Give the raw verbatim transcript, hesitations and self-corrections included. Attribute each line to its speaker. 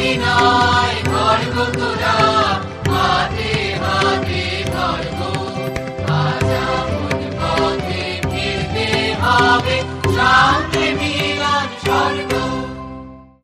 Speaker 1: নয় খড়গ তোরা হাতে হাতে খড়গ আজ আপন পথে ফিরতে হবে।